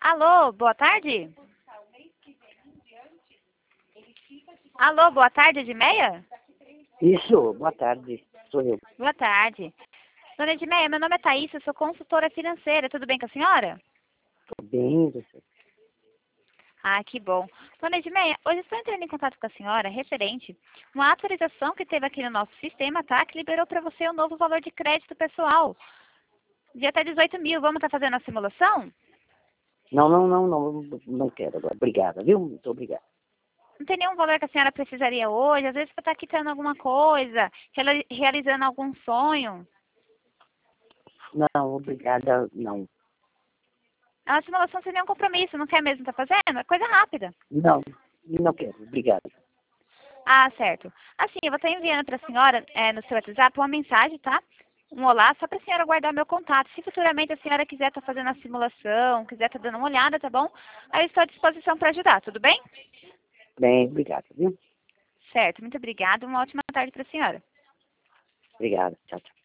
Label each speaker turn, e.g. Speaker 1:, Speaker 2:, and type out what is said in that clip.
Speaker 1: Alô, boa tarde? Alô, boa tarde, Edmeia?
Speaker 2: Isso, boa tarde, sou eu.
Speaker 1: Boa tarde. Dona Edmeia, meu nome é Thaís, eu sou consultora financeira, tudo bem com a senhora?
Speaker 2: Tô bem, você.
Speaker 1: Ah, que bom. Dona Edmeia, hoje estou entrando em contato com a senhora referente uma atualização que teve aqui no nosso sistema, tá? Que liberou para você o novo valor de crédito pessoal, de até 18 mil. Vamos estar fazendo a simulação?
Speaker 2: Não quero agora. Obrigada, viu? Muito obrigado.
Speaker 1: Não tem nenhum valor que a senhora precisaria hoje? Às vezes você está quitando alguma coisa, realizando algum sonho.
Speaker 2: Não, obrigada, não.
Speaker 1: É uma simulação sem nenhum compromisso, não quer mesmo estar fazendo? É coisa rápida.
Speaker 2: Não quero, obrigado.
Speaker 1: Ah, certo. Assim, eu vou estar enviando para a senhora no seu WhatsApp uma mensagem, tá? Um olá, só para a senhora guardar meu contato. Se futuramente a senhora quiser estar fazendo a simulação, quiser estar dando uma olhada, tá bom? Aí eu estou à disposição para ajudar, tudo bem?
Speaker 2: Bem, obrigado, viu?
Speaker 1: Certo, muito obrigada. Uma ótima tarde para a senhora.
Speaker 2: Obrigado, tchau, tchau.